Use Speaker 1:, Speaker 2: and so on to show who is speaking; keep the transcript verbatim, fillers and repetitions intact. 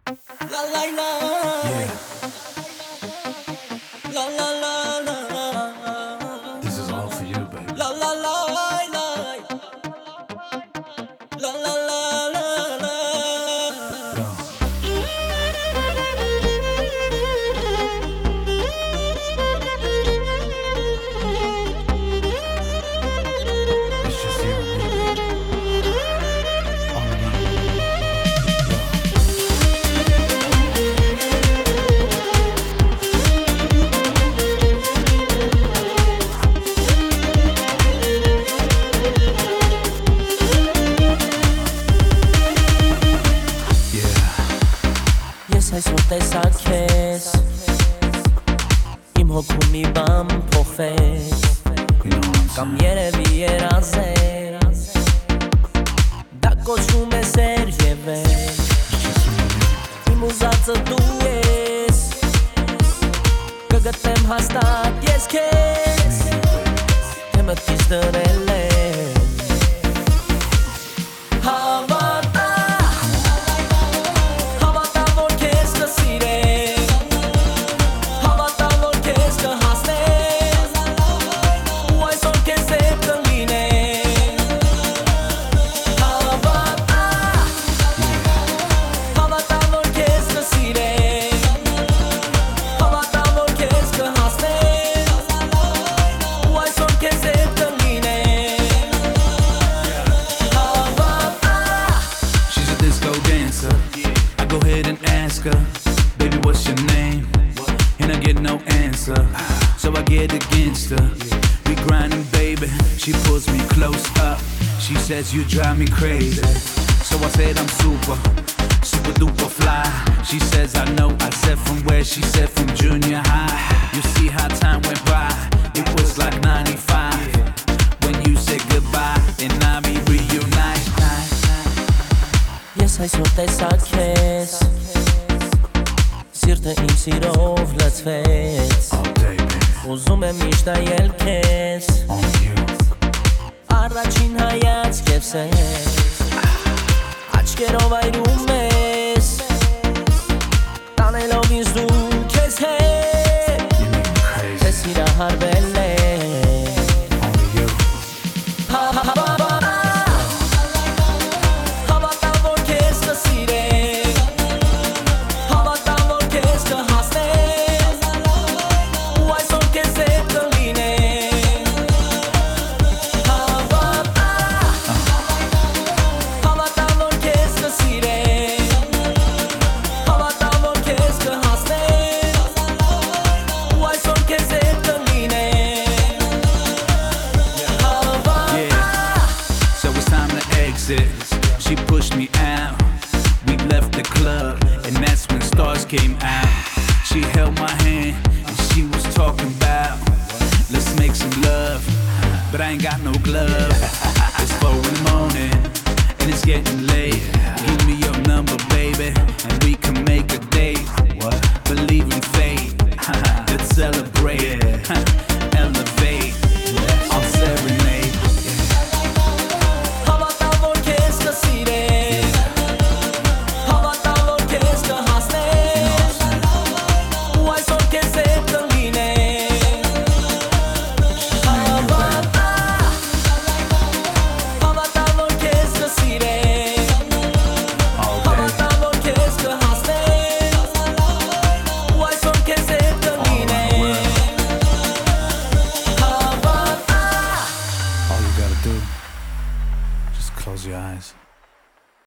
Speaker 1: La la la.
Speaker 2: Yeah,
Speaker 1: La la la la.
Speaker 2: this is all for you, baby.
Speaker 1: La la la la. La la la la la.
Speaker 2: Yo, it's just you and me, baby. All around me. Yeah,
Speaker 1: Ես այսօր տեսա քեզ Իմ հոգում մի բան փոխվեց
Speaker 2: you know what I'm
Speaker 1: Կամ
Speaker 2: saying?
Speaker 1: երևի երազել Դա կոչվում է սեր եւ վեր
Speaker 2: It's just me and you.
Speaker 1: Իմ ուզածը դու ես Կգտնեմ հաստատ ես քեզ
Speaker 2: Me and you, baby.
Speaker 1: Թե մտքից դրել եմ Հավատա Հավատա որ քեզ կսիրեմ Հավատա որ քեզ կհասնեմ Ու այսօր քեզ հետ կլինեմ Հավատա Հավատա որ քեզ կսիրեմ Հավատա որ քեզ կհասնեմ Ու այսօր քեզ հետ կլինեմ Հավատա
Speaker 2: She's a disco dancer. I go ahead and ask her, baby, what's your name? And I get no answer, so I get against her. We grinding, baby. She pulls me close up. She says you drive me crazy. So I said I'm super, super duper fly. She says I know. I said from where? She said from junior high. You see how time went by. It was like ninety-five when you said goodbye, and I be reunite.
Speaker 1: Ես այսօր տեսա քեզ Սիրտը իմ սիրով լցվեց
Speaker 2: All day, baby,
Speaker 1: Ուզում եմ միշտ այել քեզ
Speaker 2: on you.
Speaker 1: Առաջին հայացք և սես Աչքերով այրում ես Տանելով ինձ դու քեզ հետ
Speaker 2: You make me
Speaker 1: Թե
Speaker 2: crazy.
Speaker 1: սիրահարվել եմ
Speaker 2: Only you.
Speaker 1: Հավատա Հավատա որ քեզ կսիրեմ Հավատա որ քեզ կհասնեմ Ու այսօր քեզ հետ կլինեմ Հավատա Հավատա որ քեզ կսիրեմ Հավատա որ քեզ կհասնեմ Ու այսօր քեզ հետ կլինեմ Հավատա
Speaker 2: Yeah. So it's time to exit. She pushed me out. We left the club, and that's when stars came out. She held my hand, and she was talking about, let's make some love. But I ain't got no glove. It's four in the morning, and it's getting late. Give me your number, baby, and we can make a date. Believe in fate. Let's celebrate. Elevate. I'll serenade.
Speaker 1: Հավատա որ քեզ կսիրեմ Հավատա որ քեզ կհասնեմ Ու այսօր քեզ հետ կլինեմ Հավատա Հավատա որ քեզ կսիրեմ
Speaker 2: All day.
Speaker 1: Հավատա որ քեզ կհասնեմ Ու այսօր քեզ հետ կլինեմ Հավատա
Speaker 2: All you gotta do, just close your eyes.